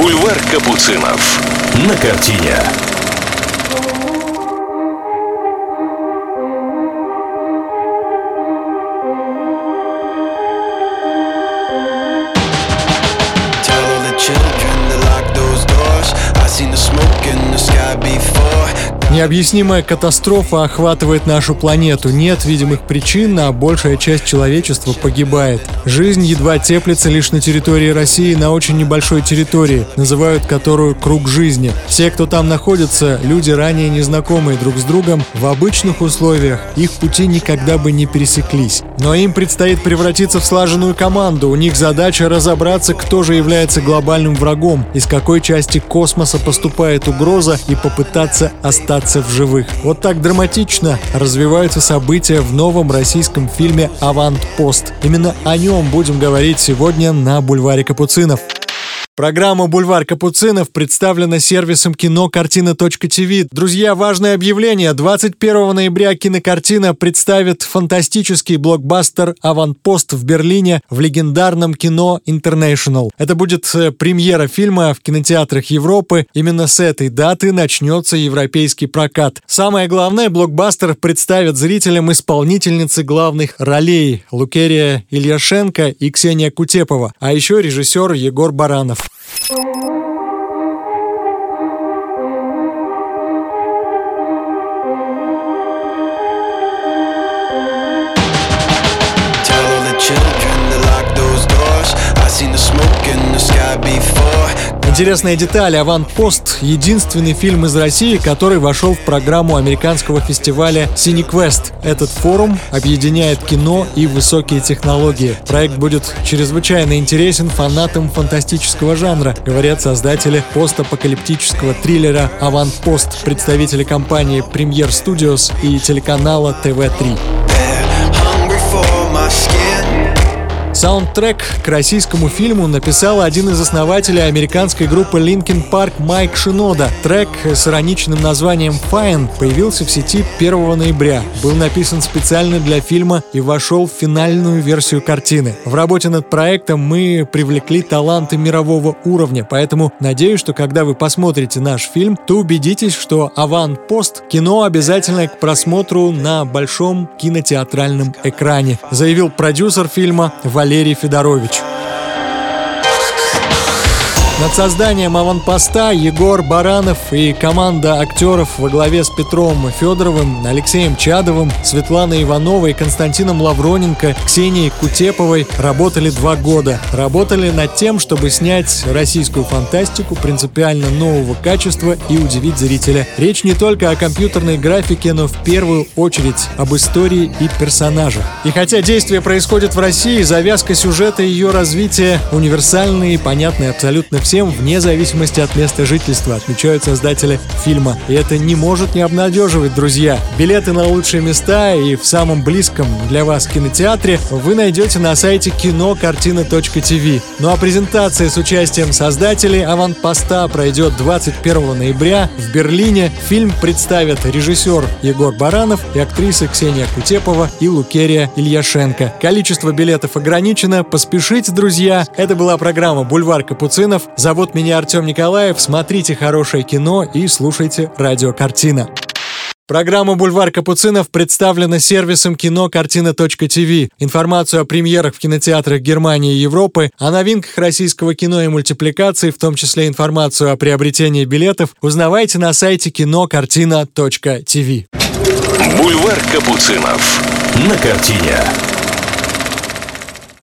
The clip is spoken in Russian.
Бульвар Капуцинов. На картине. Необъяснимая катастрофа охватывает нашу планету. Нет видимых причин, а большая часть человечества погибает. Жизнь едва теплится лишь на территории России, на очень небольшой территории, называют которую «круг жизни». Все, кто там находится, люди, ранее незнакомые друг с другом, в обычных условиях их пути никогда бы не пересеклись. Но им предстоит превратиться в слаженную команду. У них задача разобраться, кто же является глобальным врагом, из какой части космоса поступает угроза, и попытаться остаться в живых. Вот так драматично развиваются события в новом российском фильме «Аванпост». Именно о нем будем говорить сегодня на Бульваре Капуцинов. Программа «Бульвар Капуцинов» представлена сервисом кинокартина.тв. Друзья, важное объявление. 21 ноября кинокартина представит фантастический блокбастер «Аванпост» в Берлине в легендарном кино International. Это будет премьера фильма в кинотеатрах Европы. Именно с этой даты начнется европейский прокат. Самое главное, блокбастер представит зрителям исполнительницы главных ролей Лукерия Ильяшенко и Ксения Кутепова, а еще режиссер Егор Баранов. Интересная деталь. «Аванпост» — единственный фильм из России, который вошел в программу американского фестиваля «Синеквест». Этот форум объединяет кино и высокие технологии. Проект будет чрезвычайно интересен фанатам фантастического жанра, говорят создатели постапокалиптического триллера «Аванпост», представители компании Premier Studios и телеканала ТВ3. Саундтрек к российскому фильму написал один из основателей американской группы Linkin Park Майк Шинода. Трек с ироничным названием «Fine» появился в сети 1 ноября. Был написан специально для фильма и вошел в финальную версию картины. В работе над проектом мы привлекли таланты мирового уровня, поэтому надеюсь, что когда вы посмотрите наш фильм, то убедитесь, что «Аванпост» — кино обязательно к просмотру на большом кинотеатральном экране, заявил продюсер фильма Валерий Федорович. Над созданием «Аванпоста» Егор Баранов и команда актеров во главе с Петром Федоровым, Алексеем Чадовым, Светланой Ивановой, Константином Лавроненко, Ксенией Кутеповой работали 2 года. Работали над тем, чтобы снять российскую фантастику принципиально нового качества и удивить зрителя. Речь не только о компьютерной графике, но в первую очередь об истории и персонажах. И хотя действие происходит в России, завязка сюжета и ее развитие универсальны и понятны абсолютно всем, вне зависимости от места жительства, отмечают создатели фильма. И это не может не обнадеживать, друзья. Билеты на лучшие места и в самом близком для вас кинотеатре вы найдете на сайте кинокартина.тв. Ну а презентация с участием создателей «Аванпоста» пройдет 21 ноября в Берлине. Фильм представят режиссер Егор Баранов и актрисы Ксения Кутепова и Лукерия Ильяшенко. Количество билетов ограничено. Поспешите, друзья. Это была программа «Бульвар Капуцинов». Зовут меня Артем Николаев. Смотрите хорошее кино и слушайте радио «Картина». Программа «Бульвар Капуцинов» представлена сервисом кинокартина.тв. Информацию о премьерах в кинотеатрах Германии и Европы, о новинках российского кино и мультипликации, в том числе информацию о приобретении билетов, узнавайте на сайте кинокартина.тв. Бульвар Капуцинов. На картине.